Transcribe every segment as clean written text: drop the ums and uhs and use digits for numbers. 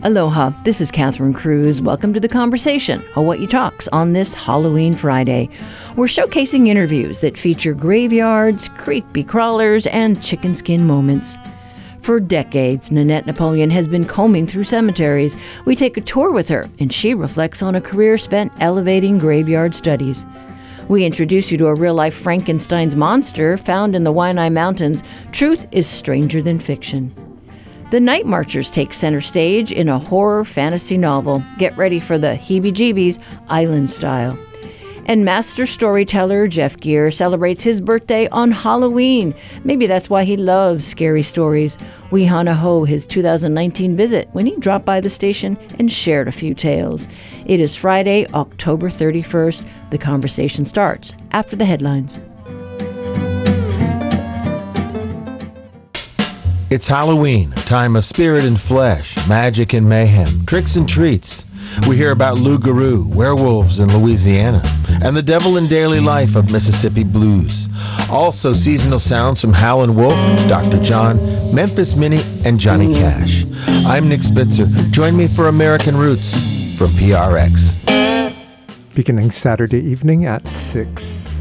Aloha, this is Catherine Cruz. Welcome to The Conversation, Hawaii Talks, on this Halloween Friday. We're showcasing interviews that feature graveyards, creepy crawlers, and chicken skin moments. For decades, Nanette Napoleon has been combing through cemeteries. We take a tour with her, and she reflects on a career spent elevating graveyard studies. We introduce you to a real-life Frankenstein's monster found in the Waianae Mountains. Truth is stranger than fiction. The Night Marchers take center stage in a horror fantasy novel. Get ready for the heebie-jeebies island style. And master storyteller Jeff Gear celebrates his birthday on Halloween. Maybe that's why he loves scary stories. We hana-ho his 2019 visit when he dropped by the station and shared a few tales. It is Friday, October 31st. The conversation starts after the headlines. It's Halloween, a time of spirit and flesh, magic and mayhem, tricks and treats. We hear about loup-garou, werewolves in Louisiana, and the devil in daily life of Mississippi blues. Also, seasonal sounds from Howlin' Wolf, Dr. John, Memphis Minnie, and Johnny Cash. I'm Nick Spitzer. Join me for American Roots from PRX. Beginning Saturday evening at 6.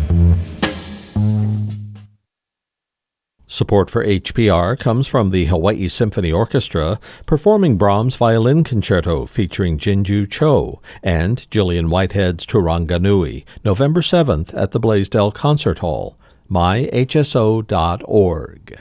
Support for HPR comes from the Hawaii Symphony Orchestra, performing Brahms' Violin Concerto featuring Jinju Cho and Gillian Whitehead's Turanga Nui, November 7th at the Blaisdell Concert Hall. myhso.org.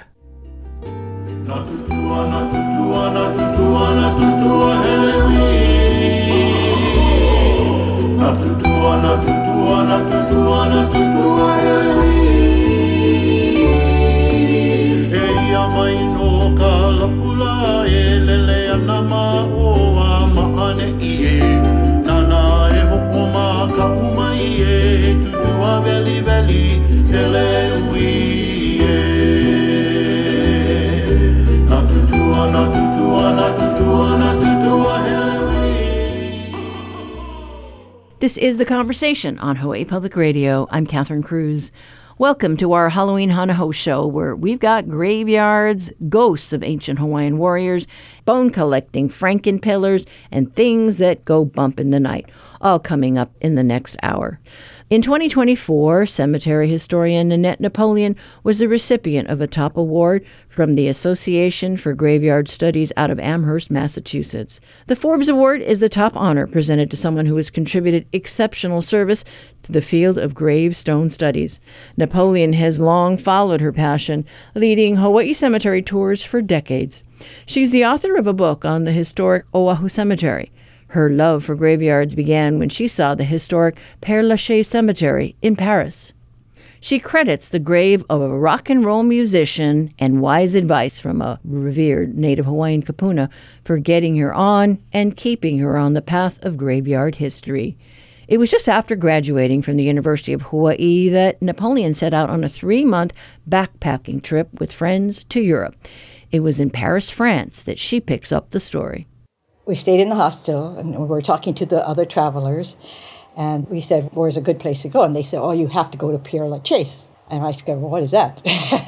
This is The Conversation on Hawaii Public Radio. I'm Catherine Cruz. Welcome to our Halloween Hana-Ho show, where we've got graveyards, ghosts of ancient Hawaiian warriors, bone-collecting Frankenpillars, and things that go bump in the night, all coming up in the next hour. In 2024, cemetery historian Nanette Napoleon was the recipient of a top award from the Association for Graveyard Studies out of Amherst, Massachusetts. The Forbes Award is the top honor presented to someone who has contributed exceptional service to the field of gravestone studies. Napoleon has long followed her passion, leading Hawaii cemetery tours for decades. She's the author of a book on the historic Oahu Cemetery. Her love for graveyards began when she saw the historic Père Lachaise Cemetery in Paris. She credits the grave of a rock and roll musician and wise advice from a revered native Hawaiian kapuna for getting her on and keeping her on the path of graveyard history. It was just after graduating from the University of Hawaii that Napoleon set out on a 3-month backpacking trip with friends to Europe. It was in Paris, France, that she picks up the story. We stayed in the hostel, and we were talking to the other travelers, and we said, where's a good place to go? And they said, oh, you have to go to Père Lachaise. And I said, well, what is that?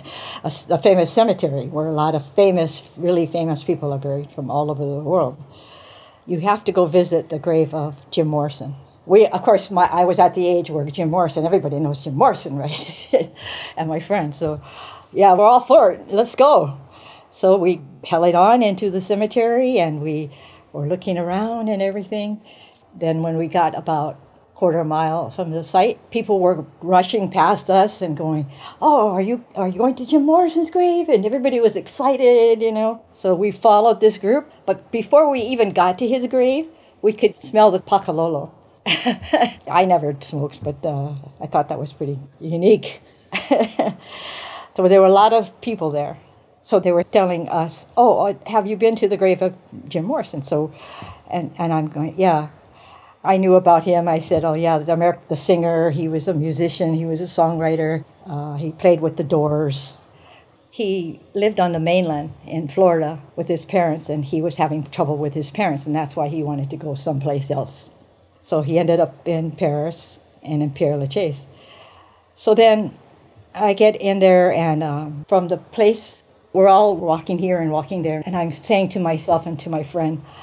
a famous cemetery where a lot of really famous people are buried from all over the world. You have to go visit the grave of Jim Morrison. Of course, I was at the age where Jim Morrison, everybody knows Jim Morrison, right? And my friend. So, yeah, we're all for it. Let's go. So we held on into the cemetery, and we were looking around and everything. Then when we got about a quarter mile from the site, people were rushing past us and going, oh, are you going to Jim Morrison's grave? And everybody was excited, So we followed this group. But before we even got to his grave, we could smell the pakalolo. I never smoked, but I thought that was pretty unique. So there were a lot of people there. So they were telling us, oh, have you been to the grave of Jim Morrison? So, and I'm going, yeah. I knew about him. I said, oh, yeah, the singer. He was a musician. He was a songwriter. He played with the Doors. He lived on the mainland in Florida with his parents, and he was having trouble with his parents, and that's why he wanted to go someplace else. So he ended up in Paris and in Père Lachaise. So then I get in there, and from the place, we're all walking here and walking there, and I'm saying to myself and to my friend,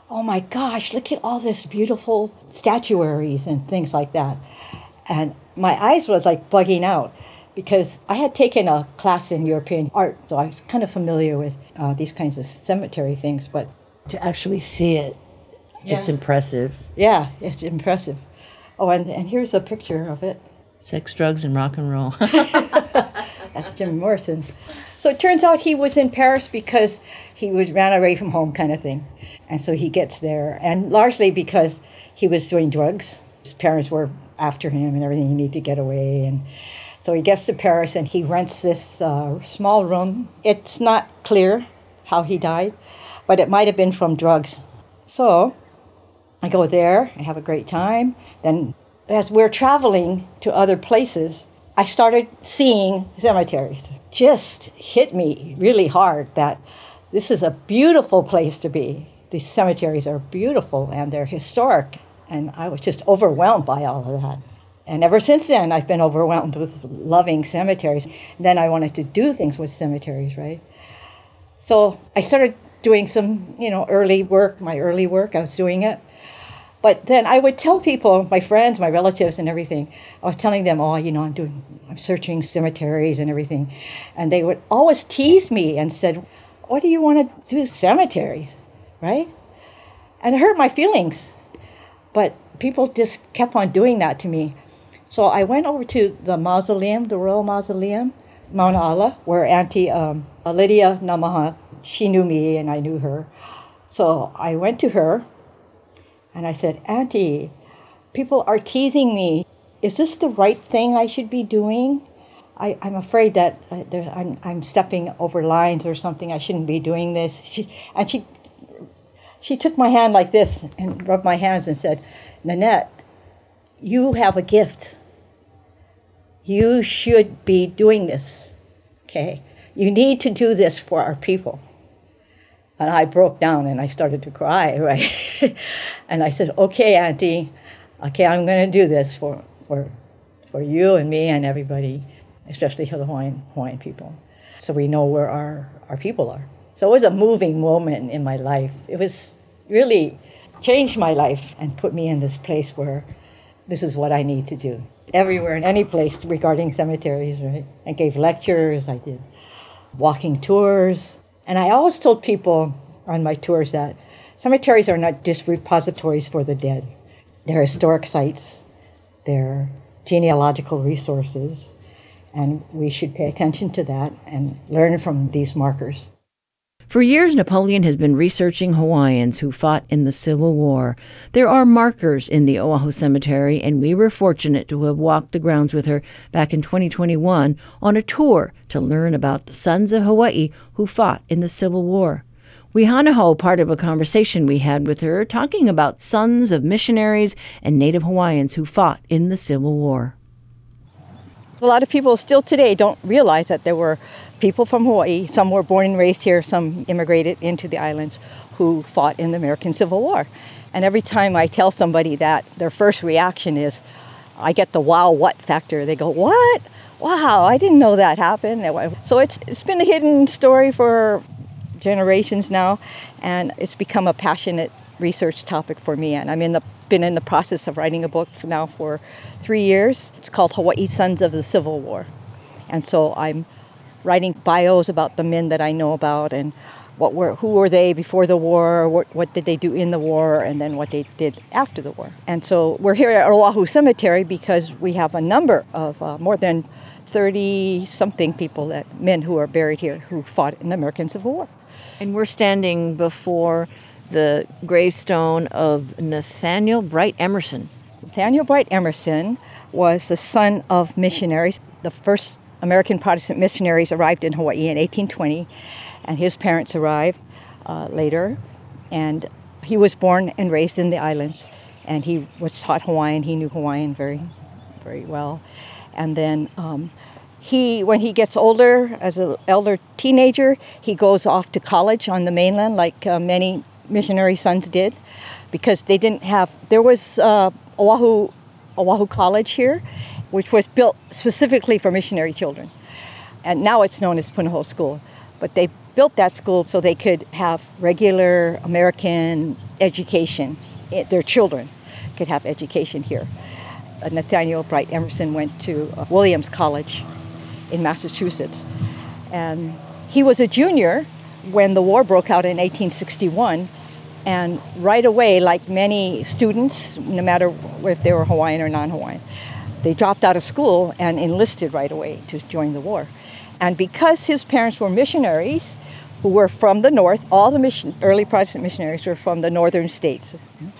oh my gosh, look at all this beautiful statuaries and things like that. And my eyes was like bugging out because I had taken a class in European art, so I was kind of familiar with these kinds of cemetery things. But To actually see it, it's impressive. yeah, it's impressive. Oh, and here's a picture of it. Sex, drugs, and rock and roll. That's Jim Morrison. So it turns out he was in Paris because ran away from home kind of thing. And so he gets there, and largely because he was doing drugs. His parents were after him and everything. He needed to get away. And so he gets to Paris and he rents this small room. It's not clear how he died, but it might have been from drugs. So I go there, I have a great time. Then as we're traveling to other places, I started seeing cemeteries. Just hit me really hard that this is a beautiful place to be. These cemeteries are beautiful and they're historic. And I was just overwhelmed by all of that. And ever since then, I've been overwhelmed with loving cemeteries. And then I wanted to do things with cemeteries, right? So I started doing some, early work, my early work, I was doing it. But then I would tell people, my friends, my relatives and everything, I was telling them, I'm searching cemeteries and everything. And they would always tease me and said, what do you want to do cemeteries, right? And it hurt my feelings. But people just kept on doing that to me. So I went over to the mausoleum, the Royal Mausoleum, Mauna Ala, where Auntie Lydia Namaha, she knew me and I knew her. So I went to her and I said, Auntie, people are teasing me. Is this the right thing I should be doing? I'm afraid that I'm stepping over lines or something. I shouldn't be doing this. She took my hand like this and rubbed my hands and said, Nanette, you have a gift. You should be doing this, okay? You need to do this for our people. And I broke down and I started to cry, right? And I said, okay, Auntie, okay, I'm going to do this for you and me and everybody, especially the Hawaiian people, so we know where our people are. So it was a moving moment in my life. It was really changed my life and put me in this place where this is what I need to do. Everywhere and any place regarding cemeteries, right? I gave lectures, I did walking tours. And I always told people on my tours that cemeteries are not just repositories for the dead. They're historic sites, they're genealogical resources, and we should pay attention to that and learn from these markers. For years, Napoleon has been researching Hawaiians who fought in the Civil War. There are markers in the Oahu Cemetery, and we were fortunate to have walked the grounds with her back in 2021 on a tour to learn about the sons of Hawaii who fought in the Civil War. We hanaho part of a conversation we had with her talking about sons of missionaries and Native Hawaiians who fought in the Civil War. A lot of people still today don't realize that there were people from Hawaii, some were born and raised here, some immigrated into the islands, who fought in the American Civil War. And every time I tell somebody that, their first reaction is, I get the wow, what factor. They go, what? Wow, I didn't know that happened. So it's been a hidden story for generations now, and it's become a passionate research topic for me. And been in the process of writing a book now for 3 years. It's called Hawaii Sons of the Civil War. And so I'm writing bios about the men that I know about and who were they before the war, what did they do in the war, and then what they did after the war. And so we're here at Oahu Cemetery because we have a number of more than 30-something men who are buried here who fought in the American Civil War. And we're standing before the gravestone of Nathaniel Bright Emerson. Nathaniel Bright Emerson was the son of missionaries. The first American Protestant missionaries arrived in Hawaii in 1820, and his parents arrived later. And he was born and raised in the islands, and he was taught Hawaiian. He knew Hawaiian very, very well. And then when he gets older, as an elder teenager, he goes off to college on the mainland, like many missionary sons did, because there was Oahu College here, which was built specifically for missionary children. And now it's known as Punahou School. But they built that school so they could have regular American education. Their children could have education here. Nathaniel Bright Emerson went to Williams College in Massachusetts. And he was a junior when the war broke out in 1861. And right away, like many students, no matter if they were Hawaiian or non-Hawaiian, they dropped out of school and enlisted right away to join the war. And because his parents were missionaries who were from the north, all the early Protestant missionaries were from the northern states.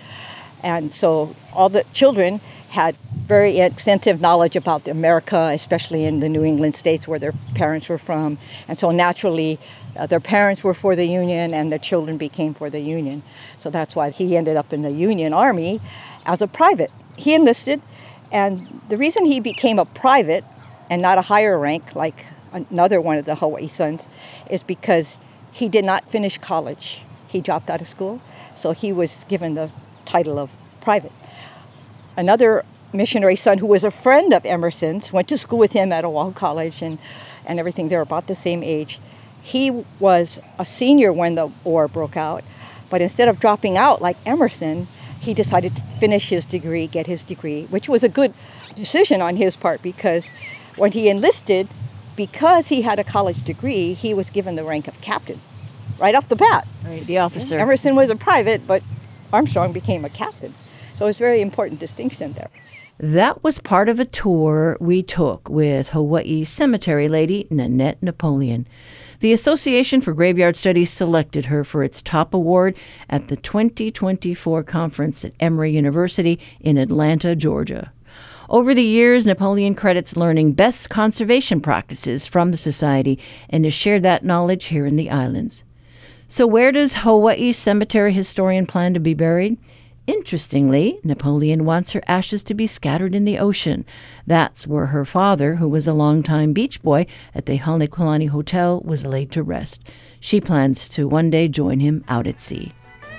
And so all the children had very extensive knowledge about America, especially in the New England states where their parents were from. And so naturally, their parents were for the Union and their children became for the Union. So that's why he ended up in the Union Army as a private. He enlisted, and the reason he became a private and not a higher rank like another one of the Hawaii sons is because he did not finish college. He dropped out of school, so he was given the title of private. Another missionary son who was a friend of Emerson's, went to school with him at Oahu College and everything. They were about the same age. He was a senior when the war broke out, but instead of dropping out like Emerson, he decided to finish his degree, get his degree, which was a good decision on his part because when he enlisted, because he had a college degree, he was given the rank of captain right off the bat. Right, the officer. Emerson was a private, but Armstrong became a captain. So it's a very important distinction there. That was part of a tour we took with Hawaii cemetery lady Nanette Napoleon. The Association for Graveyard Studies selected her for its top award at the 2024 conference at Emory University in Atlanta, Georgia. Over the years, Napoleon credits learning best conservation practices from the society and has shared that knowledge here in the islands. So where does Hawaii cemetery historian plan to be buried? Interestingly, Napoleon wants her ashes to be scattered in the ocean. That's where her father, who was a longtime beach boy at the Halekulani Hotel, was laid to rest. She plans to one day join him out at sea.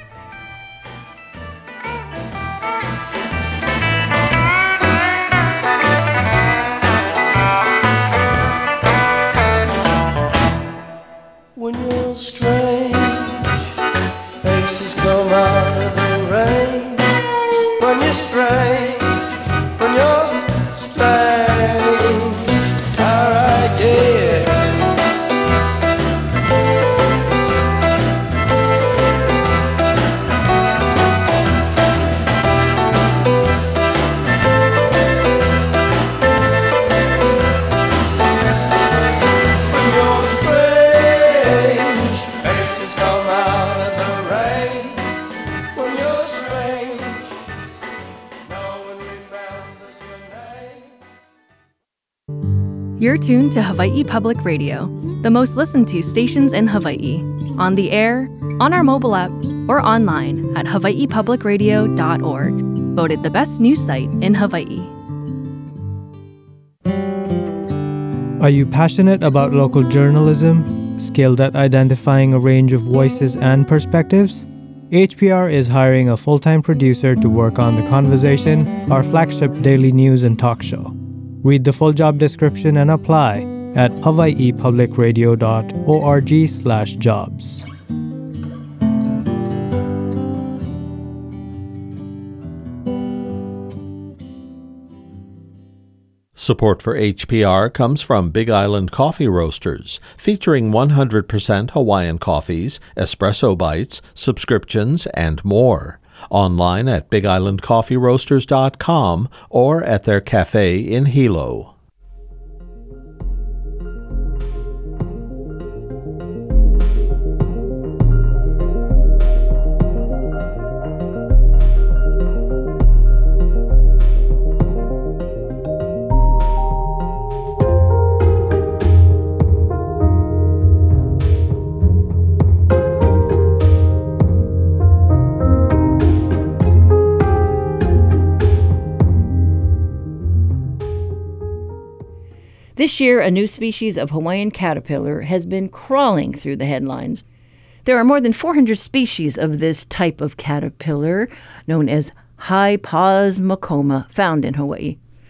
When you're strange, faces come out of the rain. When you're strange, when you're strange, alright, yeah. When you're strange, faces come out of the rain. When you're strange, no one remembers your name. You're tuned to Hawaii Public Radio, the most listened to stations in Hawaii, on the air, on our mobile app, or online at hawaiipublicradio.org. Voted the best news site in Hawaii. Are you passionate about local journalism, skilled at identifying a range of voices and perspectives? HPR is hiring a full-time producer to work on The Conversation, our flagship daily news and talk show. Read the full job description and apply at hawaiipublicradio.org/jobs. Support for HPR comes from Big Island Coffee Roasters, featuring 100% Hawaiian coffees, espresso bites, subscriptions, and more. Online at bigislandcoffeeroasters.com or at their cafe in Hilo. This year, a new species of Hawaiian caterpillar has been crawling through the headlines. There are more than 400 species of this type of caterpillar, known as Hyposmocoma, found in Hawaii.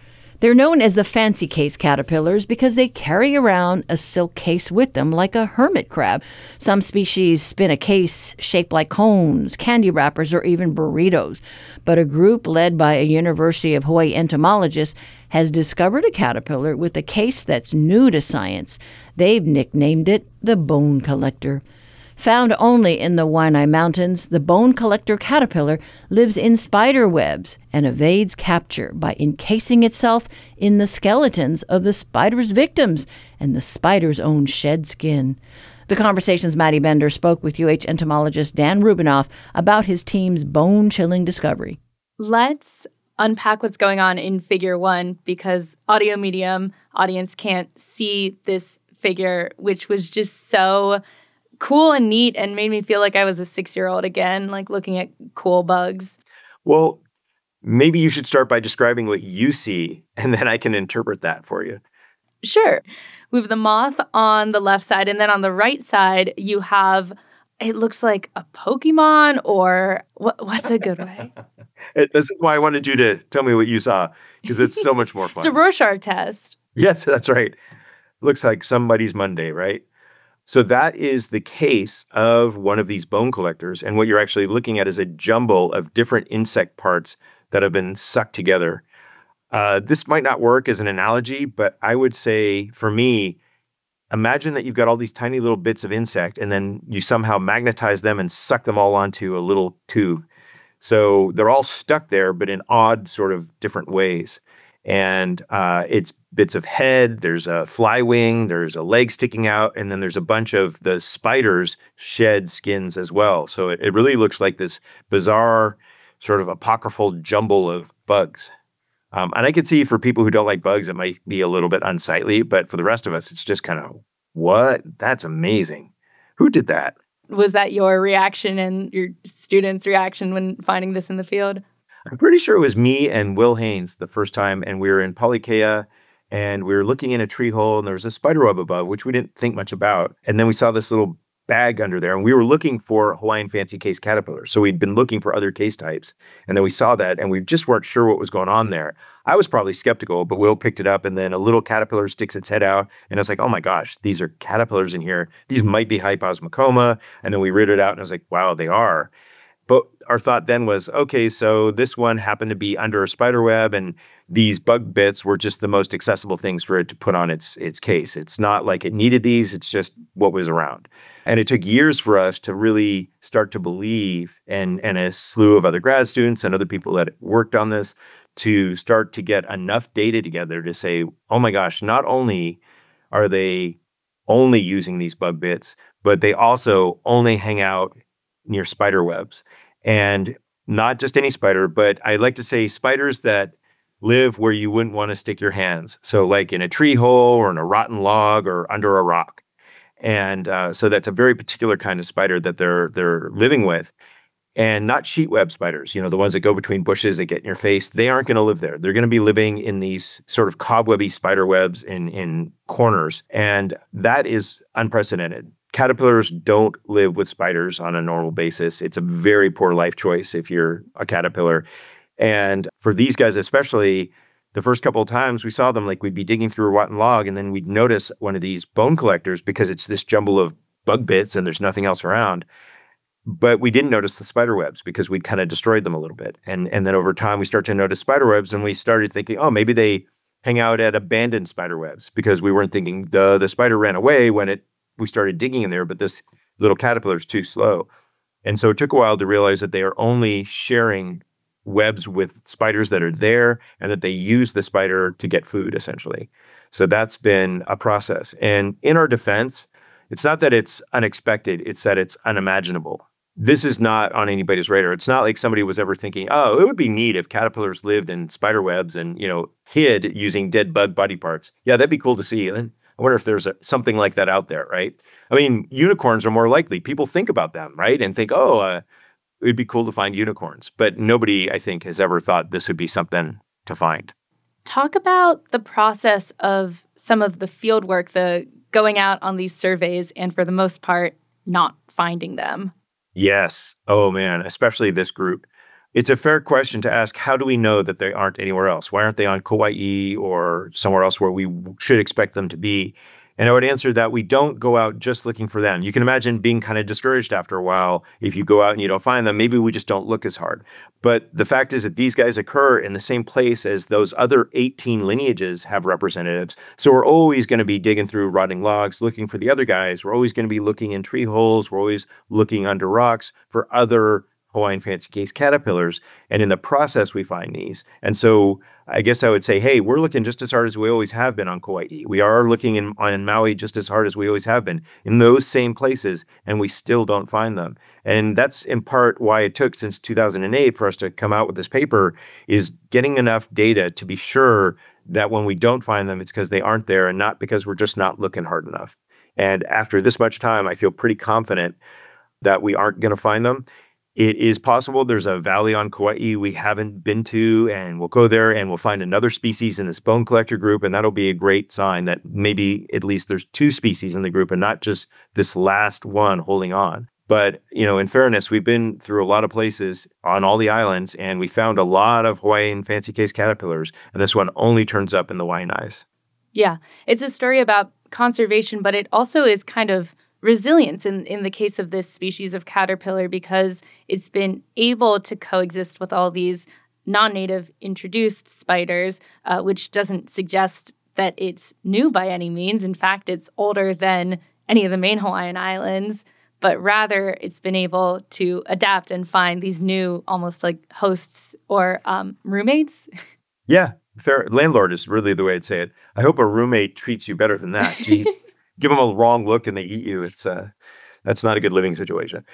They're known as the fancy case caterpillars because they carry around a silk case with them like a hermit crab. Some species spin a case shaped like cones, candy wrappers, or even burritos. But a group led by a University of Hawaii entomologist has discovered a caterpillar with a case that's new to science. They've nicknamed it the bone collector. Found only in the Waianae Mountains, the bone collector caterpillar lives in spider webs and evades capture by encasing itself in the skeletons of the spider's victims and the spider's own shed skin. The Conversation's Maddie Bender spoke with UH entomologist Dan Rubinoff about his team's bone-chilling discovery. Let's unpack what's going on in figure 1, because audio medium audience can't see this figure, which was just so cool and neat and made me feel like I was a 6-year-old again, like looking at cool bugs. Well, maybe you should start by describing what you see, and then I can interpret that for you. Sure. We have the moth on the left side, and then on the right side, you have, it looks like a Pokemon, or what's a good way? This is why I wanted you to tell me what you saw, because it's so much more fun. It's a Rorschach test. Yes, that's right. Looks like somebody's Monday, right? So that is the case of one of these bone collectors. And what you're actually looking at is a jumble of different insect parts that have been sucked together. This might not work as an analogy, but I would say for me, imagine that you've got all these tiny little bits of insect and then you somehow magnetize them and suck them all onto a little tube. So they're all stuck there, but in odd sort of different ways. And it's bits of head, there's a fly wing, there's a leg sticking out, and then there's a bunch of the spider's shed skins as well. So it really looks like this bizarre sort of apocryphal jumble of bugs. And I could see for people who don't like bugs, it might be a little bit unsightly, but for the rest of us, it's just kind of, what? That's amazing. Who did that? Was that your reaction and your students' reaction when finding this in the field? I'm pretty sure it was me and Will Haynes the first time, and we were in Polykea, and we were looking in a tree hole, and there was a spider web above, which we didn't think much about. And then we saw this little bag under there, and we were looking for Hawaiian fancy case caterpillars. So we'd been looking for other case types, and then we saw that, and we just weren't sure what was going on there. I was probably skeptical, but Will picked it up, and then a little caterpillar sticks its head out, and I was like, oh my gosh, these are caterpillars in here. These might be Hyposmacoma. And then we read it out, and I was like, wow, they are. But our thought then was, okay, so this one happened to be under a spider web, and these bug bits were just the most accessible things for it to put on its case. It's not like it needed these, it's just what was around. And it took years for us to really start to believe, and a slew of other grad students and other people that worked on this, to start to get enough data together to say, oh my gosh, not only are they only using these bug bits, but they also only hang out near spider webs. And not just any spider, but I like to say spiders that live where you wouldn't want to stick your hands. So like in a tree hole or in a rotten log or under a rock. And so that's a very particular kind of spider that they're living with. And not sheet web spiders, the ones that go between bushes, that get in your face. They aren't going to live there. They're going to be living in these sort of cobwebby spider webs in corners. And that is unprecedented. Caterpillars don't live with spiders on a normal basis. It's a very poor life choice if you're a caterpillar. And for these guys especially, the first couple of times we saw them, like we'd be digging through a rotten log, and then we'd notice one of these bone collectors because it's this jumble of bug bits and there's nothing else around. But we didn't notice the spider webs because we'd kind of destroyed them a little bit. And then over time, we start to notice spider webs, and we started thinking, oh, maybe they hang out at abandoned spider webs, because we weren't thinking the spider ran away when we started digging in there, but this little caterpillar is too slow. And so it took a while to realize that they are only sharing webs with spiders that are there, and that they use the spider to get food, essentially. So that's been a process. And in our defense, it's not that it's unexpected, it's that it's unimaginable. This is not on anybody's radar. It's not like somebody was ever thinking, oh, it would be neat if caterpillars lived in spider webs and, hid using dead bug body parts. Yeah, that'd be cool to see. And I wonder if there's something like that out there, right? I mean, unicorns are more likely. People think about them, right? And think, it'd be cool to find unicorns. But nobody, I think, has ever thought this would be something to find. Talk about the process of some of the field work, the going out on these surveys, and for the most part, not finding them. Yes. Oh, man, especially this group. It's a fair question to ask, how do we know that they aren't anywhere else? Why aren't they on Kauai or somewhere else where we should expect them to be? And I would answer that we don't go out just looking for them. You can imagine being kind of discouraged after a while. If you go out and you don't find them, maybe we just don't look as hard. But the fact is that these guys occur in the same place as those other 18 lineages have representatives. So we're always going to be digging through rotting logs, looking for the other guys. We're always going to be looking in tree holes. We're always looking under rocks for other Hawaiian fancy case caterpillars. And in the process, we find these. And so I guess I would say, hey, we're looking just as hard as we always have been on Kauai. We are looking on Maui just as hard as we always have been in those same places, and we still don't find them. And that's in part why it took since 2008 for us to come out with this paper, is getting enough data to be sure that when we don't find them, it's because they aren't there and not because we're just not looking hard enough. And after this much time, I feel pretty confident that we aren't going to find them. It is possible there's a valley on Kauai we haven't been to, and we'll go there and we'll find another species in this bone collector group, and that'll be a great sign that maybe at least there's 2 species in the group and not just this last one holding on. But, in fairness, we've been through a lot of places on all the islands, and we found a lot of Hawaiian fancy case caterpillars, and this one only turns up in the Waianaes. Yeah, it's a story about conservation, but it also is kind of resilience in the case of this species of caterpillar, because it's been able to coexist with all these non-native introduced spiders, which doesn't suggest that it's new by any means. In fact, it's older than any of the main Hawaiian islands, but rather it's been able to adapt and find these new, almost like hosts or roommates. Yeah, fair. Landlord is really the way I'd say it. I hope a roommate treats you better than that. Gee, give them a wrong look and they eat you. That's not a good living situation.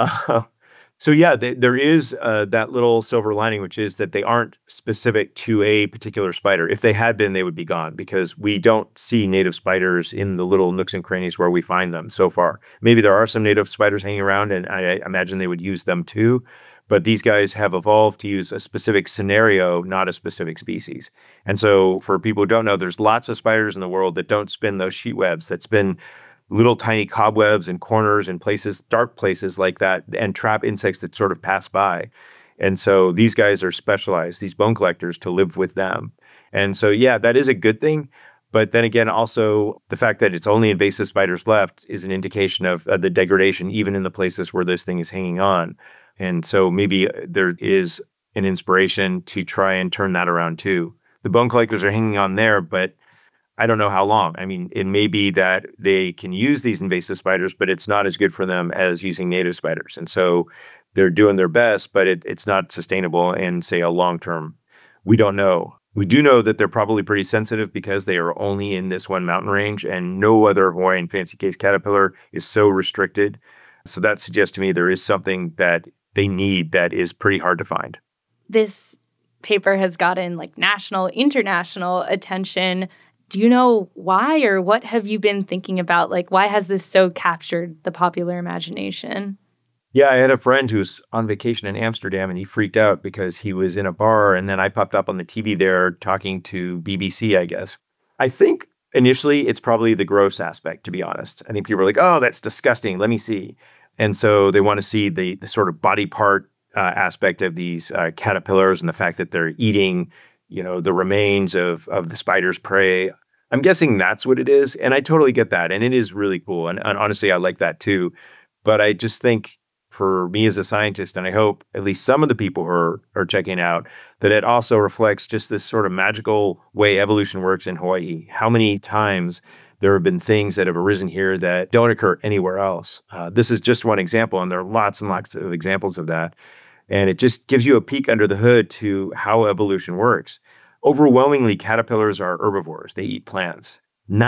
So yeah, there is that little silver lining, which is that they aren't specific to a particular spider. If they had been, they would be gone, because we don't see native spiders in the little nooks and crannies where we find them so far. Maybe there are some native spiders hanging around, and I imagine they would use them too. But these guys have evolved to use a specific scenario, not a specific species. And so for people who don't know, there's lots of spiders in the world that don't spin those sheet webs, that spin little tiny cobwebs and corners and places, dark places like that, and trap insects that sort of pass by. And so these guys are specialized, these bone collectors, to live with them. And so, yeah, that is a good thing. But then again, also the fact that it's only invasive spiders left is an indication of the degradation, even in the places where this thing is hanging on. And so maybe there is an inspiration to try and turn that around too. The bone collectors are hanging on there, but I don't know how long. I mean, it may be that they can use these invasive spiders, but it's not as good for them as using native spiders. And so they're doing their best, but it's not sustainable in, say, a long term. We don't know. We do know that they're probably pretty sensitive because they are only in this one mountain range, and no other Hawaiian fancy case caterpillar is so restricted. So that suggests to me there is something that they need that is pretty hard to find. This paper has gotten like national, international attention. Do you know why, or what have you been thinking about? Like, why has this so captured the popular imagination? Yeah, I had a friend who's on vacation in Amsterdam, and he freaked out because he was in a bar, and then I popped up on the TV there talking to BBC, I guess. I think initially it's probably the gross aspect, to be honest. I think people are like, oh, that's disgusting. Let me see. And so they want to see the sort of body part aspect of these caterpillars, and the fact that they're eating, the remains of the spider's prey. I'm guessing that's what it is. And I totally get that. And it is really cool. And honestly, I like that too. But I just think for me as a scientist, and I hope at least some of the people who are checking out, that it also reflects just this sort of magical way evolution works in Hawaii. How many times there have been things that have arisen here that don't occur anywhere else. This is just one example, and there are lots and lots of examples of that. And it just gives you a peek under the hood to how evolution works. Overwhelmingly, caterpillars are herbivores. They eat plants.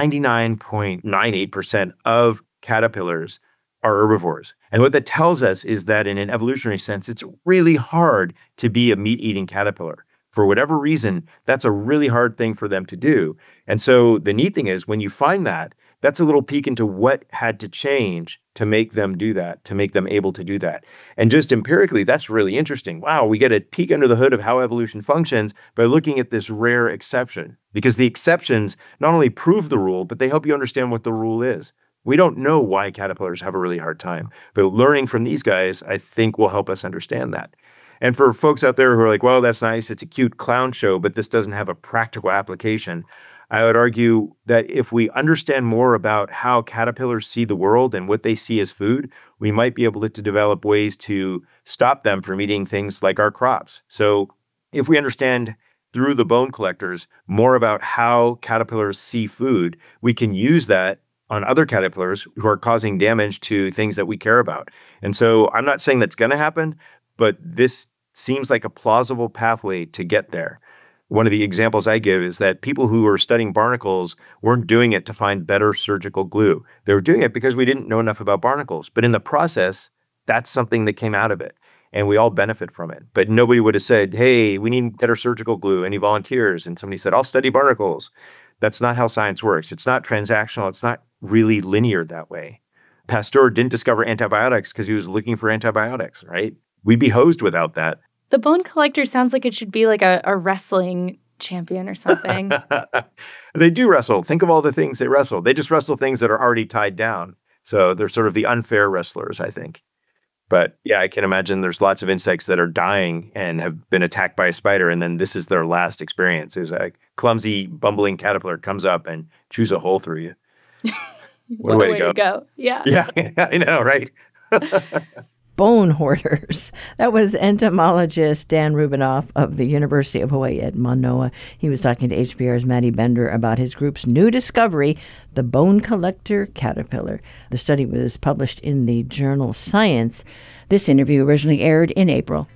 99.98% of caterpillars are herbivores. And what that tells us is that in an evolutionary sense, it's really hard to be a meat-eating caterpillar. For whatever reason, that's a really hard thing for them to do. And so the neat thing is, when you find that, that's a little peek into what had to change to make them do that, to make them able to do that. And just empirically, that's really interesting. Wow, we get a peek under the hood of how evolution functions by looking at this rare exception. Because the exceptions not only prove the rule, but they help you understand what the rule is. We don't know why caterpillars have a really hard time, but learning from these guys, I think, will help us understand that. And for folks out there who are like, well, that's nice, it's a cute clown show, but this doesn't have a practical application, I would argue that if we understand more about how caterpillars see the world and what they see as food, we might be able to develop ways to stop them from eating things like our crops. So if we understand through the bone collectors more about how caterpillars see food, we can use that on other caterpillars who are causing damage to things that we care about. And so I'm not saying that's going to happen, but this seems like a plausible pathway to get there. One of the examples I give is that people who were studying barnacles weren't doing it to find better surgical glue. They were doing it because we didn't know enough about barnacles. But in the process, that's something that came out of it, and we all benefit from it. But nobody would have said, hey, we need better surgical glue. Any volunteers? And somebody said, I'll study barnacles. That's not how science works. It's not transactional. It's not really linear that way. Pasteur didn't discover antibiotics because he was looking for antibiotics, right? We'd be hosed without that. The bone collector sounds like it should be like a wrestling champion or something. They do wrestle. Think of all the things they wrestle. They just wrestle things that are already tied down. So they're sort of the unfair wrestlers, I think. But yeah, I can imagine there's lots of insects that are dying and have been attacked by a spider, and then this is their last experience, is a clumsy, bumbling caterpillar comes up and chews a hole through you. What a way to go. Yeah. Yeah, I know, right? Bone hoarders. That was entomologist Dan Rubinoff of the University of Hawaii at Manoa. He was talking to HPR's Maddie Bender about his group's new discovery, the bone collector caterpillar. The study was published in the journal Science. This interview originally aired in April.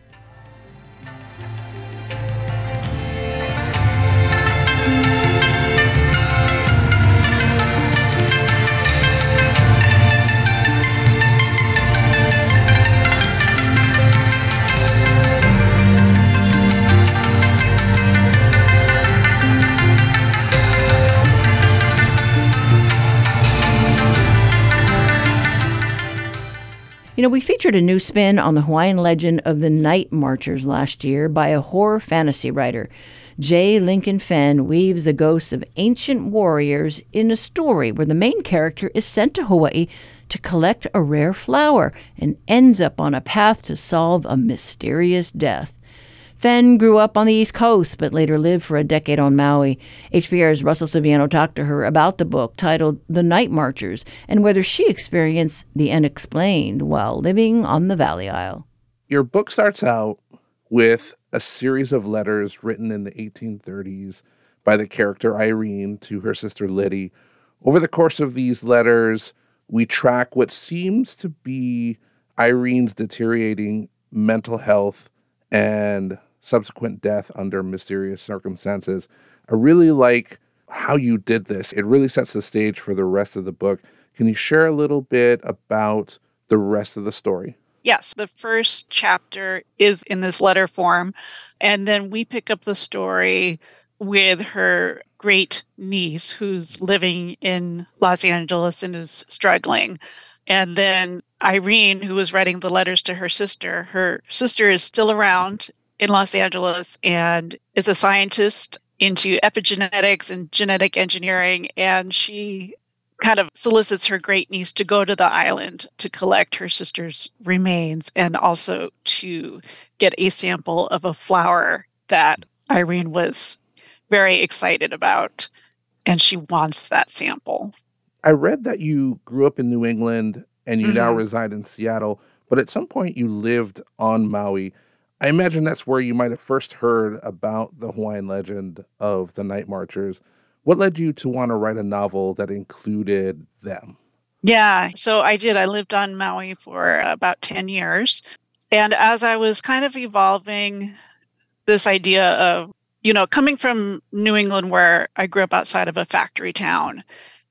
You know, we featured a new spin on the Hawaiian legend of the Night Marchers last year by a horror fantasy writer. J. Lincoln Fenn weaves the ghosts of ancient warriors in a story where the main character is sent to Hawaii to collect a rare flower and ends up on a path to solve a mysterious death. Fenn grew up on the East Coast, but later lived for a decade on Maui. HPR's Russell Saviano talked to her about the book titled The Night Marchers and whether she experienced the unexplained while living on the Valley Isle. Your book starts out with a series of letters written in the 1830s by the character Irene to her sister Liddy. Over the course of these letters, we track what seems to be Irene's deteriorating mental health and subsequent death under mysterious circumstances. I really like how you did this. It really sets the stage for the rest of the book. Can you share a little bit about the rest of the story? Yes, the first chapter is in this letter form, and then we pick up the story with her great niece who's living in Los Angeles and is struggling. And then Irene, who was writing the letters to her sister is still around in Los Angeles and is a scientist into epigenetics and genetic engineering. And she kind of solicits her great niece to go to the island to collect her sister's remains and also to get a sample of a flower that Irene was very excited about. And she wants that sample. I read that you grew up in New England and you now reside in Seattle, but at some point you lived on Maui. I imagine that's where you might have first heard about the Hawaiian legend of the Night Marchers. What led you to want to write a novel that included them? Yeah, so I did. I lived on Maui for about 10 years. And as I was kind of evolving this idea of, coming from New England where I grew up outside of a factory town,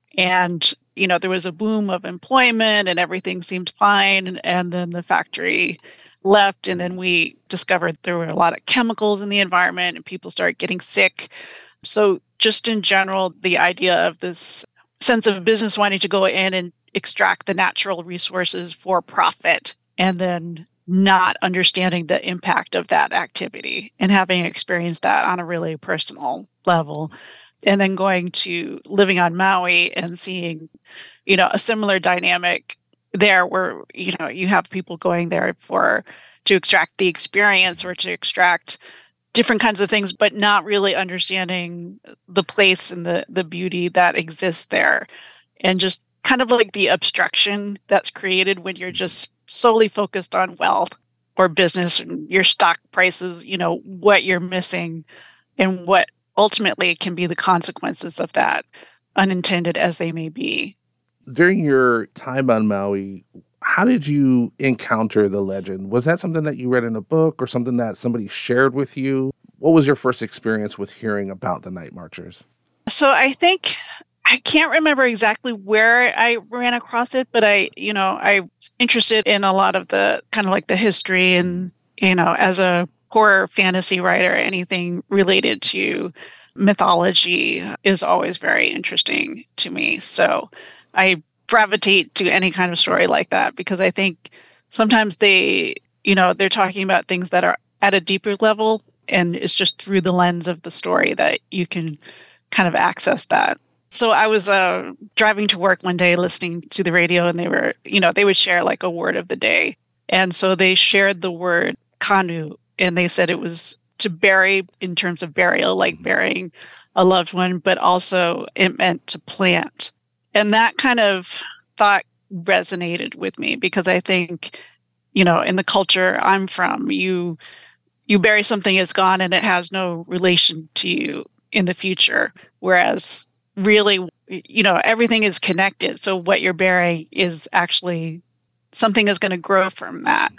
and there was a boom of employment and everything seemed fine. And then the factory left. And then we discovered there were a lot of chemicals in the environment and people started getting sick. So just in general, the idea of this sense of business wanting to go in and extract the natural resources for profit and then not understanding the impact of that activity and having experienced that on a really personal level. And then going to living on Maui and seeing, a similar dynamic there where, you have people going there to extract the experience or to extract different kinds of things, but not really understanding the place and the beauty that exists there. And just kind of like the obstruction that's created when you're just solely focused on wealth or business and your stock prices, what you're missing and what ultimately can be the consequences of that, unintended as they may be. During your time on Maui, how did you encounter the legend? Was that something that you read in a book or something that somebody shared with you? What was your first experience with hearing about the Night Marchers? So I think I can't remember exactly where I ran across it, but I was interested in a lot of the kind of like the history and, as a horror fantasy writer, anything related to mythology is always very interesting to me. So I gravitate to any kind of story like that because I think sometimes they're talking about things that are at a deeper level, and it's just through the lens of the story that you can kind of access that. So I was driving to work one day listening to the radio, and they would share like a word of the day. And so they shared the word kanu, and they said it was to bury in terms of burial, like burying a loved one, but also it meant to plant. And that kind of thought resonated with me because I think, in the culture I'm from, you bury something it's gone and it has no relation to you in the future. Whereas really, everything is connected. So what you're burying is actually something is going to grow from that.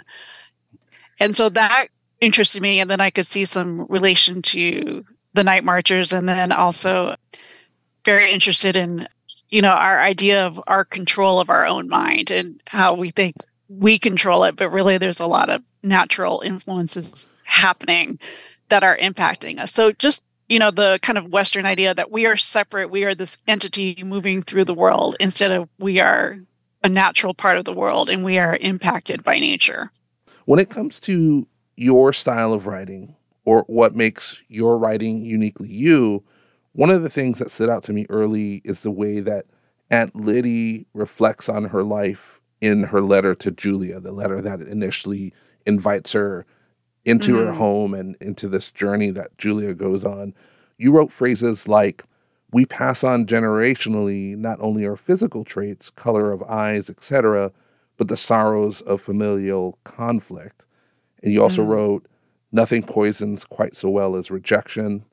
And so that interested me. And then I could see some relation to the Night Marchers, and then also very interested in, our idea of our control of our own mind and how we think we control it, but really there's a lot of natural influences happening that are impacting us. So just, the kind of Western idea that we are separate, we are this entity moving through the world instead of we are a natural part of the world and we are impacted by nature. When it comes to your style of writing or what makes your writing uniquely you, one of the things that stood out to me early is the way that Aunt Liddy reflects on her life in her letter to Julia, the letter that initially invites her into her home and into this journey that Julia goes on. You wrote phrases like, "We pass on generationally not only our physical traits, color of eyes, etc., but the sorrows of familial conflict." And you also wrote, "Nothing poisons quite so well as rejection."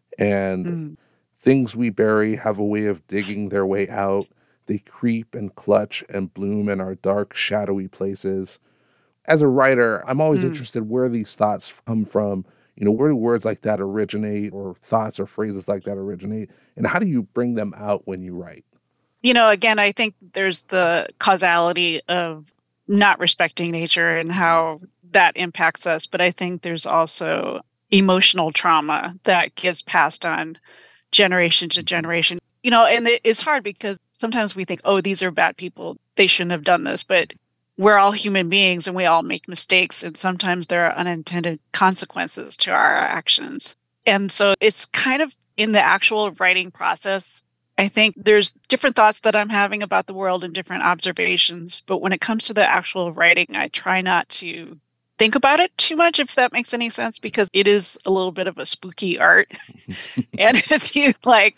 And things we bury have a way of digging their way out. They creep and clutch and bloom in our dark, shadowy places. As a writer, I'm always interested where these thoughts come from. Where do words like that originate, or thoughts or phrases like that originate? And how do you bring them out when you write? Again, I think there's the causality of not respecting nature and how that impacts us. But I think there's also emotional trauma that gets passed on generation to generation. And it's hard because sometimes we think, oh, these are bad people, they shouldn't have done this. But we're all human beings and we all make mistakes. And sometimes there are unintended consequences to our actions. And so it's kind of in the actual writing process. I think there's different thoughts that I'm having about the world and different observations. But when it comes to the actual writing, I try not to think about it too much, if that makes any sense, because it is a little bit of a spooky art. And if you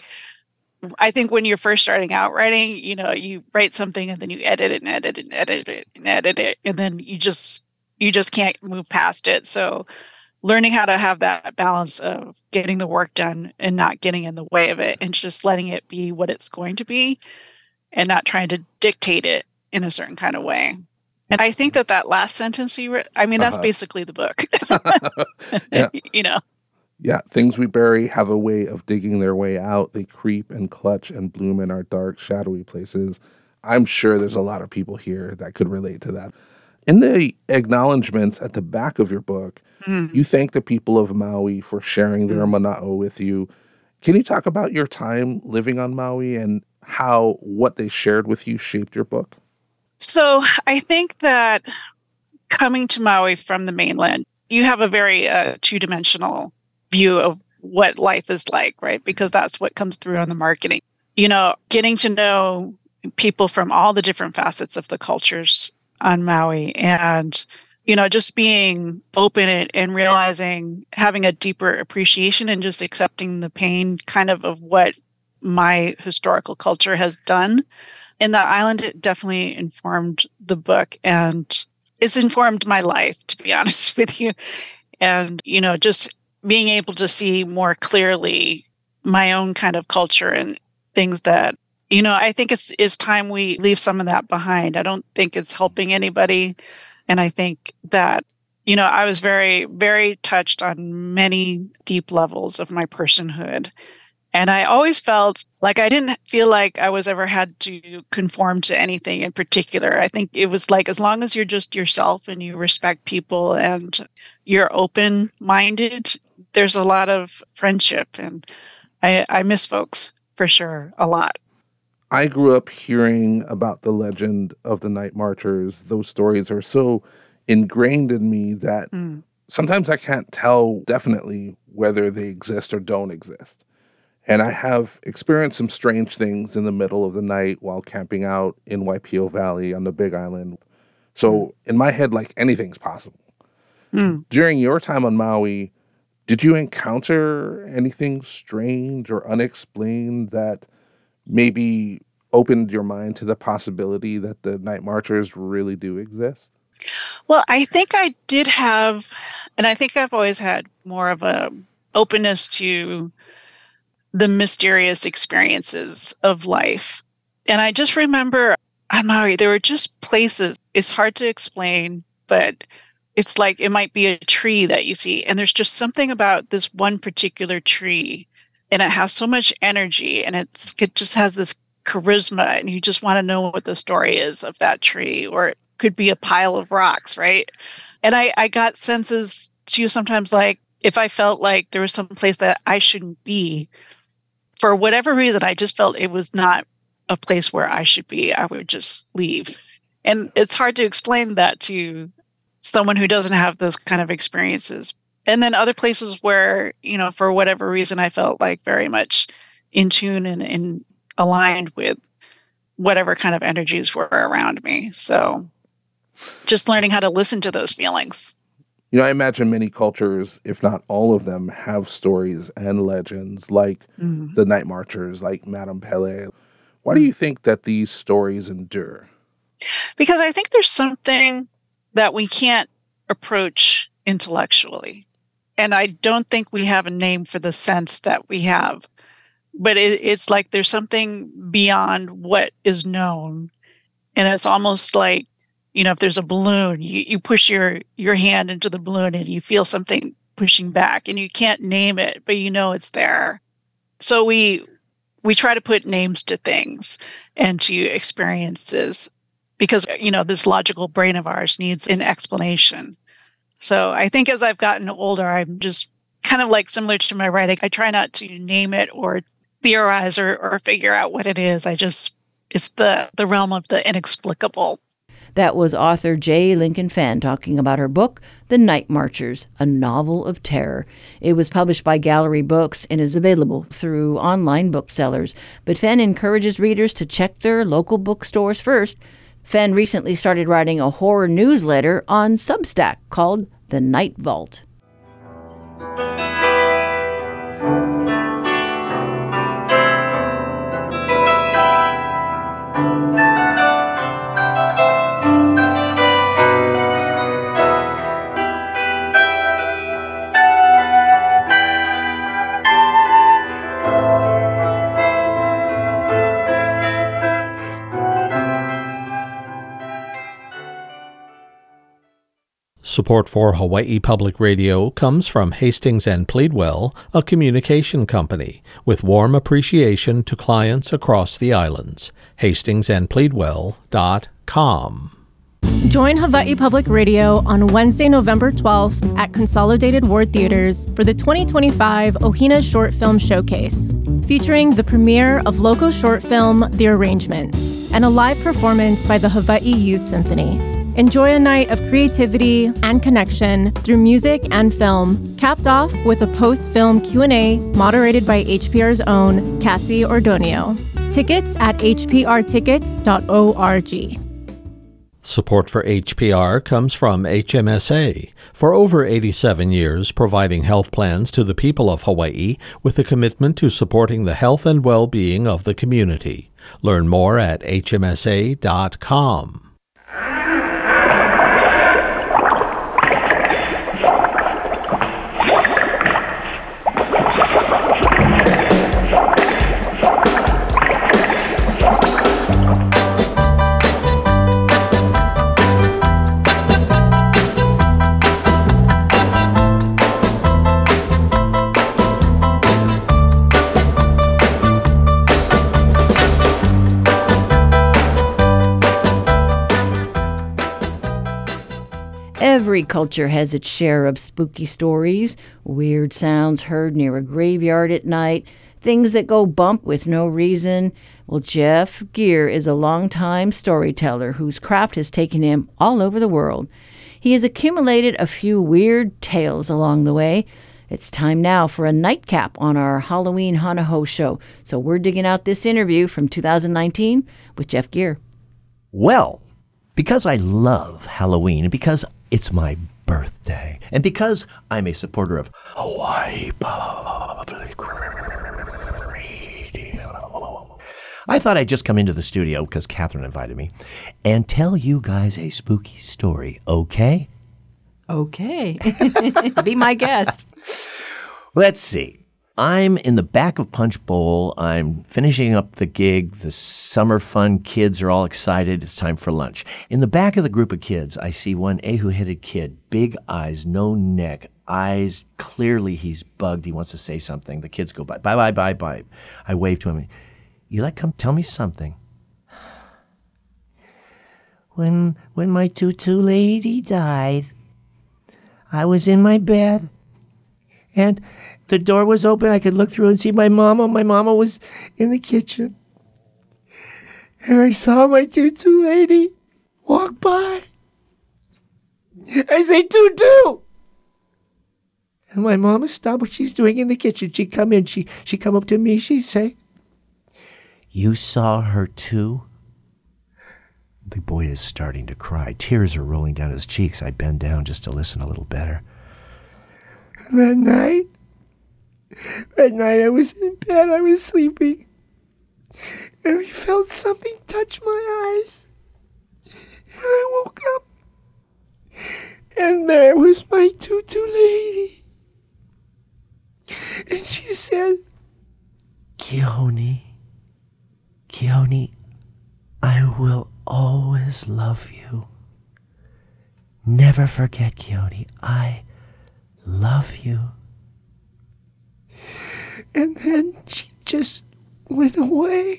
I think when you're first starting out writing, you write something and then you edit it and edit it and edit it and edit it. And then you just can't move past it. So learning how to have that balance of getting the work done and not getting in the way of it and just letting it be what it's going to be and not trying to dictate it in a certain kind of way. And I think that last sentence that's basically the book. Yeah. Yeah, things we bury have a way of digging their way out. They creep and clutch and bloom in our dark, shadowy places. I'm sure there's a lot of people here that could relate to that. In the acknowledgments at the back of your book, you thank the people of Maui for sharing their mana'o with you. Can you talk about your time living on Maui and how what they shared with you shaped your book? So I think that coming to Maui from the mainland, you have a very two-dimensional view of what life is like, right? Because that's what comes through on the marketing. Getting to know people from all the different facets of the cultures on Maui. And, just being open and realizing, having a deeper appreciation and just accepting the pain kind of what my historical culture has done in that island, it definitely informed the book, and it's informed my life, to be honest with you. And, just being able to see more clearly my own kind of culture and things that, I think it's time we leave some of that behind. I don't think it's helping anybody. And I think that, I was very, very touched on many deep levels of my personhood. And I always felt like I didn't feel like I was ever had to conform to anything in particular. I think it was like, as long as you're just yourself and you respect people and you're open-minded, there's a lot of friendship. And I miss folks for sure a lot. I grew up hearing about the legend of the Night Marchers. Those stories are so ingrained in me that sometimes I can't tell definitely whether they exist or don't exist. And I have experienced some strange things in the middle of the night while camping out in Waipio Valley on the Big Island. So in my head, like, anything's possible. During your time on Maui, did you encounter anything strange or unexplained that maybe opened your mind to the possibility that the Night Marchers really do exist? Well, I think I did have, and I think I've always had more of a openness to the mysterious experiences of life. And I just remember on Maui, there were just places, it's hard to explain, but it's like it might be a tree that you see. And there's just something about this one particular tree, and it has so much energy, and it just has this charisma, and you just want to know what the story is of that tree, or it could be a pile of rocks, right? And I got senses too sometimes, like if I felt like there was some place that I shouldn't be, for whatever reason, I just felt it was not a place where I should be, I would just leave. And it's hard to explain that to someone who doesn't have those kind of experiences. And then other places where, for whatever reason, I felt like very much in tune and aligned with whatever kind of energies were around me. So just learning how to listen to those feelings. I imagine many cultures, if not all of them, have stories and legends like the Night Marchers, like Madame Pele. Why do you think that these stories endure? Because I think there's something that we can't approach intellectually. And I don't think we have a name for the sense that we have. But it's like there's something beyond what is known. And it's almost like, if there's a balloon, you push your hand into the balloon and you feel something pushing back, and you can't name it, but it's there. So we try to put names to things and to experiences because, this logical brain of ours needs an explanation. So I think as I've gotten older, I'm just kind of like similar to my writing. I try not to name it or theorize or figure out what it is. It's the realm of the inexplicable. That was author J. Lincoln Fenn talking about her book, The Night Marchers, a novel of terror. It was published by Gallery Books and is available through online booksellers. But Fenn encourages readers to check their local bookstores first. Fenn recently started writing a horror newsletter on Substack called The Night Vault. Support for Hawaii Public Radio comes from Hastings and Pleadwell, a communication company, with warm appreciation to clients across the islands. HastingsandPleadwell.com. Join Hawaii Public Radio on Wednesday, November 12th at Consolidated Ward Theaters for the 2025 Ohina Short Film Showcase, featuring the premiere of local short film The Arrangements and a live performance by the Hawaii Youth Symphony. Enjoy a night of creativity and connection through music and film, capped off with a post-film Q&A moderated by HPR's own Cassie Ordonio. Tickets at hprtickets.org. Support for HPR comes from HMSA, for over 87 years providing health plans to the people of Hawaii with a commitment to supporting the health and well-being of the community. Learn more at hmsa.com. Every culture has its share of spooky stories, weird sounds heard near a graveyard at night, things that go bump with no reason. Well, Jeff Geer is a longtime storyteller whose craft has taken him all over the world. He has accumulated a few weird tales along the way. It's time now for a nightcap on our Halloween Hanaho show. So we're digging out this interview from 2019 with Jeff Geer. Well, because I love Halloween and because it's my birthday, and because I'm a supporter of Hawaii Public Radio, I thought I'd just come into the studio, because Catherine invited me, and tell you guys a spooky story, okay? Okay. Be my guest. Let's see. I'm in the back of Punch Bowl. I'm finishing up the gig. The summer fun kids are all excited. It's time for lunch. In the back of the group of kids, I see one ahu-headed kid, big eyes, no neck, eyes, clearly he's bugged. He wants to say something. The kids go by. Bye, bye, bye, bye. I wave to him. You come tell me something. When my tutu lady died, I was in my bed, and the door was open. I could look through and see my mama. My mama was in the kitchen. And I saw my tutu lady walk by. I say, tutu! And my mama stopped what she's doing in the kitchen. She come in. She come up to me. She say, you saw her too? The boy is starting to cry. Tears are rolling down his cheeks. I bend down just to listen a little better. And that night I was in bed, I was sleeping, and I felt something touch my eyes. And I woke up, and there was my tutu lady. And she said, Keone, I will always love you. Never forget, Keone, I love you. And then she just went away.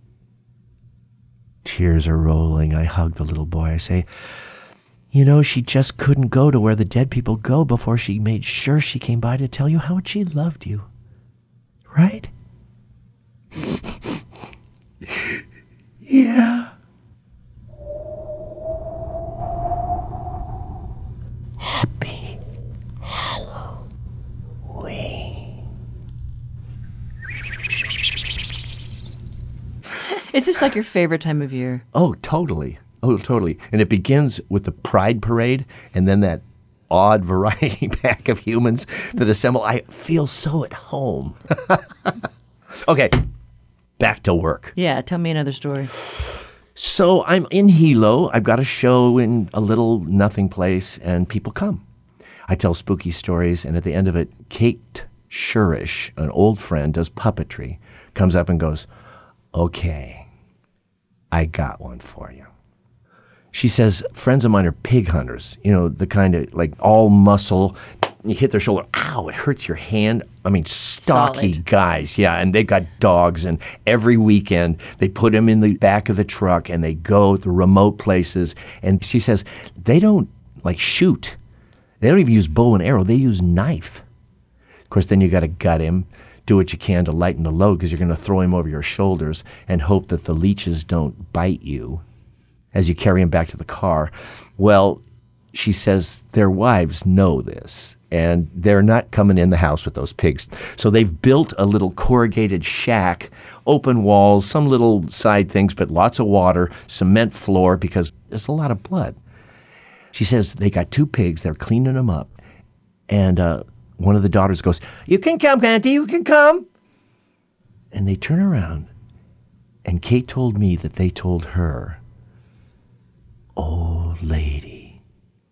Tears are rolling. I hug the little boy. I say, she just couldn't go to where the dead people go before she made sure she came by to tell you how much she loved you. Right? Yeah. Happy Halloween. Is this like your favorite time of year? Oh, totally. And it begins with the Pride Parade and then that odd variety pack of humans that assemble. I feel so at home. Okay, back to work. Yeah, tell me another story. So I'm in Hilo. I've got a show in a little nothing place, and people come. I tell spooky stories, and at the end of it, Kate Shurish, an old friend, does puppetry, comes up and goes, okay, I got one for you. She says, friends of mine are pig hunters, the kind of like all muscle. You hit their shoulder, ow, it hurts your hand. I mean, stocky guys, yeah, and they've got dogs, and every weekend they put them in the back of the truck and they go to remote places. And she says, they don't shoot. They don't even use bow and arrow, they use knife. Of course, then you got to gut him, do what you can to lighten the load because you're going to throw him over your shoulders and hope that the leeches don't bite you as you carry him back to the car. Well, she says their wives know this, and they're not coming in the house with those pigs. So they've built a little corrugated shack, open walls, some little side things, but lots of water, cement floor, because there's a lot of blood. She says they got 2 pigs, they're cleaning them up, and one of the daughters goes, "You can come, Auntie, you can come." And they turn around, and Kate told me that they told her, "Old lady,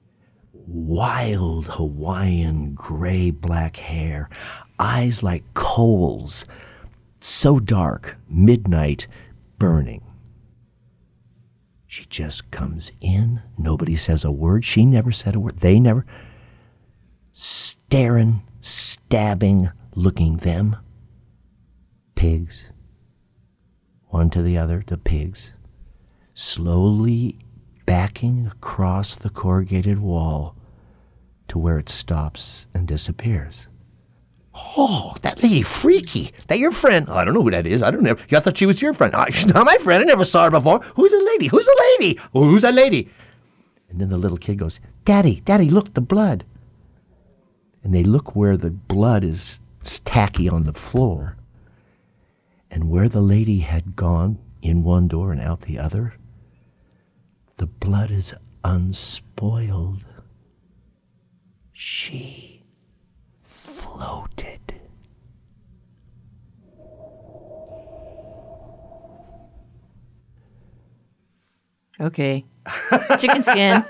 wild Hawaiian gray-black hair, eyes like coals, so dark, midnight, burning. She just comes in, nobody says a word, she never said a word, they never, staring, stabbing, looking them, pigs, one to the other, the pigs, slowly backing across the corrugated wall to where it stops and disappears. Oh, that lady freaky. That your friend? Oh, I don't know who that is. I thought she was your friend. She's not my friend. I never saw her before. Who's the lady? Who's the lady? Oh, who's that lady? And then the little kid goes, Daddy, look, the blood. And they look where the blood is tacky on the floor. And where the lady had gone in one door and out the other, the blood is unspoiled. She floated. Okay. Chicken skin.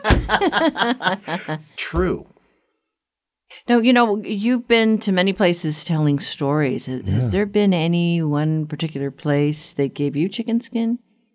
True. No, you've been to many places telling stories. Has there been any one particular place that gave you chicken skin?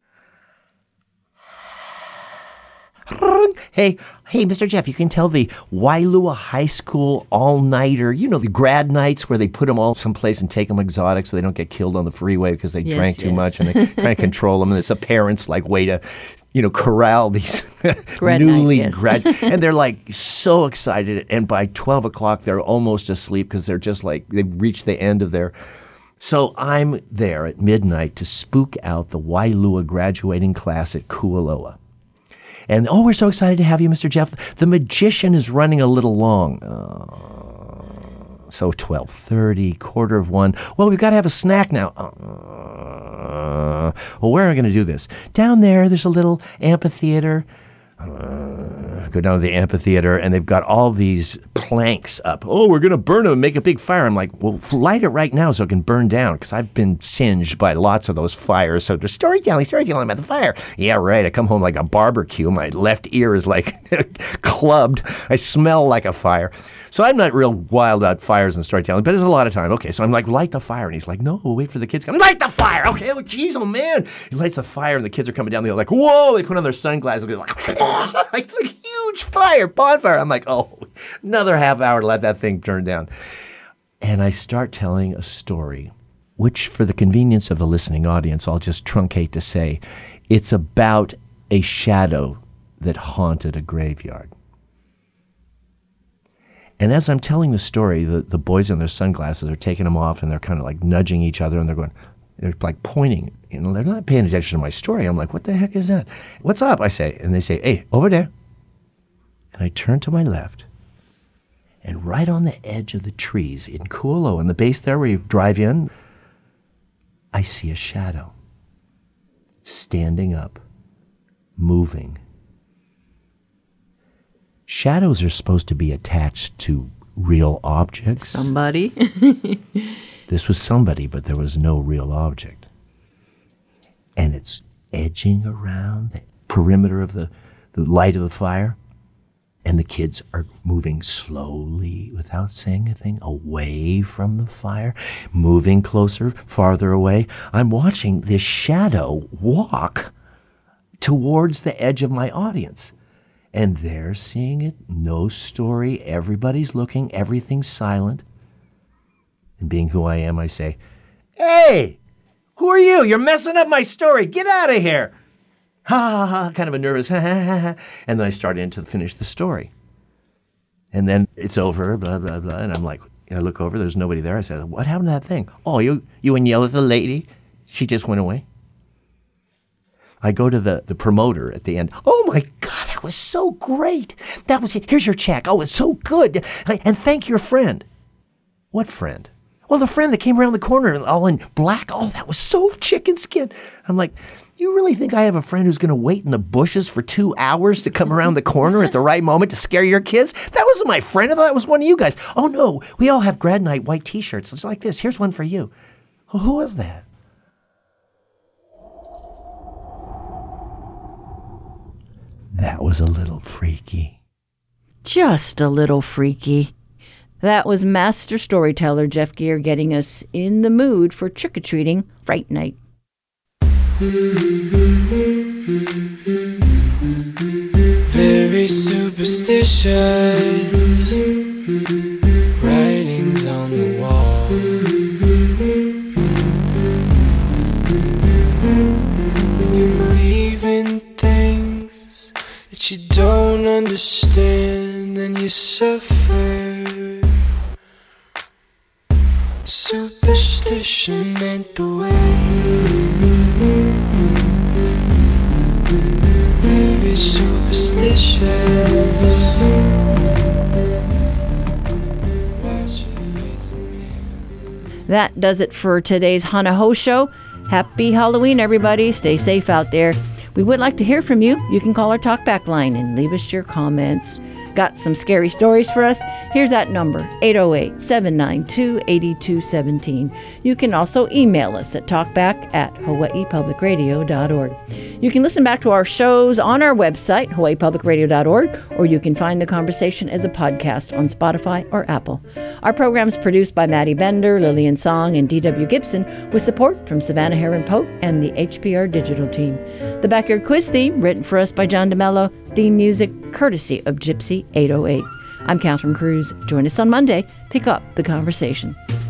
Hey, Mr. Jeff, you can tell the Wailua High School all-nighter, the grad nights where they put them all someplace and take them exotic so they don't get killed on the freeway because they drank too much and they try to control them. And it's a parent's way to, corral these newly grad. And they're so excited. And by 12 o'clock, they're almost asleep because they're just they've reached the end of their... So I'm there at midnight to spook out the Wailua graduating class at Kualoa. And, we're so excited to have you, Mr. Jeff. The magician is running a little long. So 12:30, 1:15. Well, we've got to have a snack now. Well, where am I going to do this? Down there's a little amphitheater. Go down to the amphitheater, and they've got all these planks up. Oh, we're going to burn them and make a big fire. I'm like, well, light it right now so it can burn down, because I've been singed by lots of those fires. So there's storytelling about the fire. Yeah, right. I come home like a barbecue. My left ear is clubbed. I smell like a fire. So I'm not real wild about fires and storytelling, but there's a lot of time. Okay, so I'm like, light the fire. And he's like, no, we'll wait for the kids to come. Light the fire! Okay, oh, geez, oh, man. He lights the fire, and the kids are coming down. They're like, whoa! They put on their sunglasses. They're like, it's a huge fire, bonfire. I'm like, another half hour to let that thing turn down. And I start telling a story, which for the convenience of the listening audience, I'll just truncate to say, it's about a shadow that haunted a graveyard. And as I'm telling the story, the boys in their sunglasses are taking them off, and they're kind of nudging each other, and they're pointing. They're not paying attention to my story. I'm like, what the heck is that? What's up? I say. And they say, hey, over there. And I turn to my left, and right on the edge of the trees in Kualoa, in the base there where you drive in, I see a shadow standing up, moving. Shadows are supposed to be attached to real objects. Somebody. This was somebody, but there was no real object. And it's edging around the perimeter of the light of the fire. And the kids are moving slowly, without saying anything, away from the fire, moving closer, farther away. I'm watching this shadow walk towards the edge of my audience. And they're seeing it, no story, everybody's looking, everything's silent. And being who I am, I say, hey, who are you? You're messing up my story. Get out of here. Ha, ha, ha, kind of a nervous, ha, ha, ha, ha. And then I start in to finish the story. And then it's over, blah, blah, blah. And I'm like, I look over, there's nobody there. I said, what happened to that thing? Oh, you went and yelled at the lady? She just went away. I go to the promoter at the end. Oh, my God, that was so great. Here's your check. Oh, it's so good. And thank your friend. What friend? Well, the friend that came around the corner all in black. Oh, that was so chicken skin. I'm like, you really think I have a friend who's going to wait in the bushes for 2 hours to come around the corner at the right moment to scare your kids? That wasn't my friend. I thought it was one of you guys. Oh, no, we all have grad night white T-shirts. It's like this. Here's one for you. Well, who was that? That was a little freaky. Just a little freaky. That was master storyteller Jeff Gear getting us in the mood for trick-or-treating Fright Night. Very superstitious writings on the wall. And you believe in things that you don't understand, and you suffer. Superstition ain't the way. Very superstitious. That does it for today's Hana Ho Show. Happy Halloween, everybody. Stay safe out there. We would like to hear from you. You can call our talkback line and leave us your comments. Got some scary stories for us? Here's that number, 808-792-8217. You can also email us at talkback@hawaiipublicradio.org. You can listen back to our shows on our website, hawaiipublicradio.org, or you can find the conversation as a podcast on Spotify or Apple. Our program's produced by Maddie Bender, Lillian Song, and D.W. Gibson, with support from Savannah Heron-Pope and the HPR Digital team. The Backyard Quiz theme, written for us by John DeMello. Theme music, courtesy of Gypsy 808. I'm Catherine Cruz. Join us on Monday. Pick up the conversation.